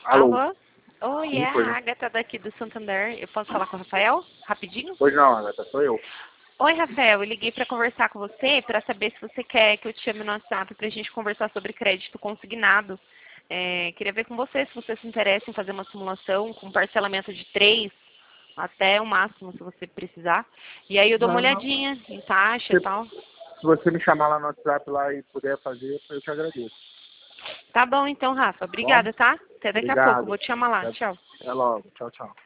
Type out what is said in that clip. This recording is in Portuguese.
Alô? Alô? Oi, Sim, é pois a não. Agatha daqui do Santander. Eu posso falar com o Rafael? Rapidinho? Pois não, Agatha, sou eu. Oi, Rafael. Eu liguei para conversar com você para saber se você quer que eu te chame no WhatsApp para a gente conversar sobre crédito consignado. Queria ver com você se você se interessa em fazer uma simulação com parcelamento de 3 até o máximo, se você precisar. E aí eu dou uma Não. olhadinha em taxa e Se, tal. se você me chamar lá no WhatsApp lá e puder fazer, eu te agradeço. Tá bom então, Rafa. Tá bom? Obrigada, tá? Até daqui a pouco. Obrigado. Vou te chamar lá. Até Tchau. até logo. Tchau, tchau.